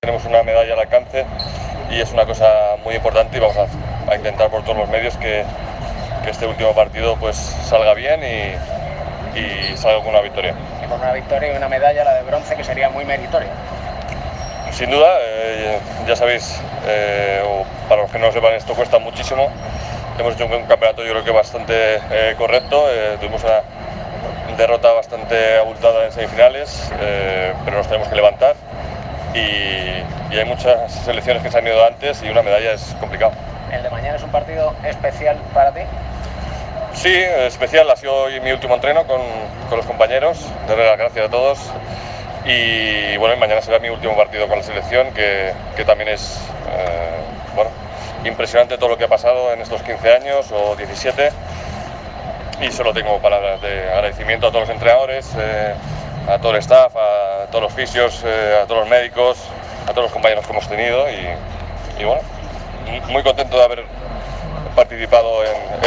Tenemos una medalla al alcance y es una cosa muy importante y vamos a intentar por todos los medios que este último partido pues salga bien y salga con una victoria. Y con una victoria y una medalla, la de bronce, que sería muy meritoria. Sin duda, ya sabéis, o para los que no lo sepan, esto cuesta muchísimo. Hemos hecho un campeonato yo creo que bastante correcto, tuvimos una derrota bastante abultada en semifinales, pero nos tenemos que levantar. Y hay muchas selecciones que se han ido antes y una medalla es complicado. ¿El de mañana es un partido especial para ti? Sí, especial. Ha sido hoy mi último entreno con los compañeros. Darle las gracias a todos. Y bueno, mañana será mi último partido con la selección, que también es bueno, impresionante todo lo que ha pasado en estos 15 años o 17. Y solo tengo palabras de agradecimiento a todos los entrenadores, a todo el staff, a todos los fisios, a todos los médicos, a todos los compañeros que hemos tenido y bueno, muy contento de haber participado